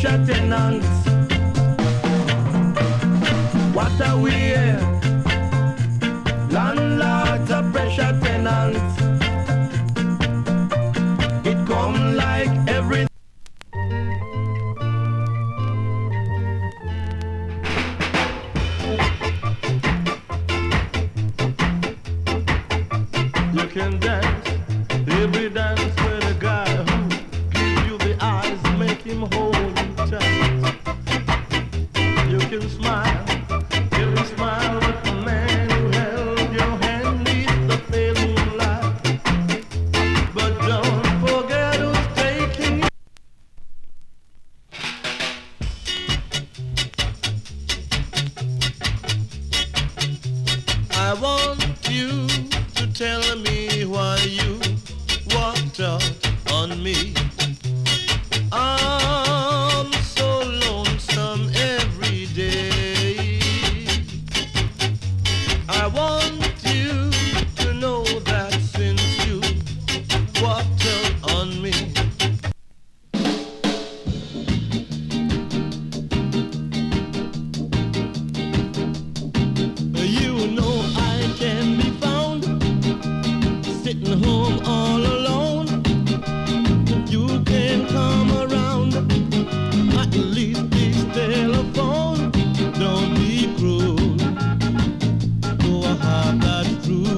pressure tenants. What are we here? Landlords are pressure tenants. It come like every. You can dance, every dance with a guy who gives you the eyes, make him hold you tight. You can smile, every smile with the man who held your hand neath the pale moonlight. But don't forget who's taking you. I want you to tell me why you walked out on me. I'm so lonesome every day. I want you to know that since you walked out on me. You know I can be found sitting home all alone. You can come around, at least this telephone. Don't be cruel, though I have that true.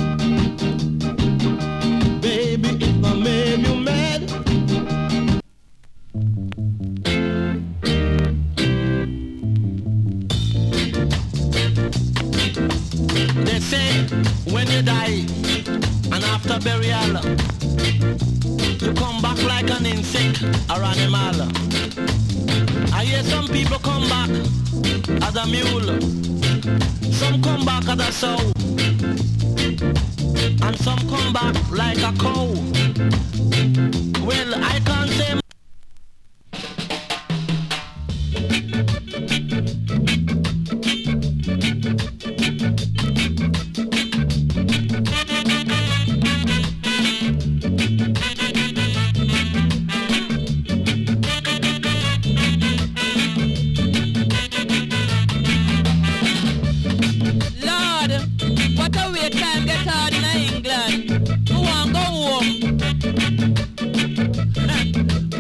Baby, if I made you mad, they say when you die and after burial, you come back like an insect or animal. I hear some people come back as a mule, some come back as a sow, and some come back like a cow.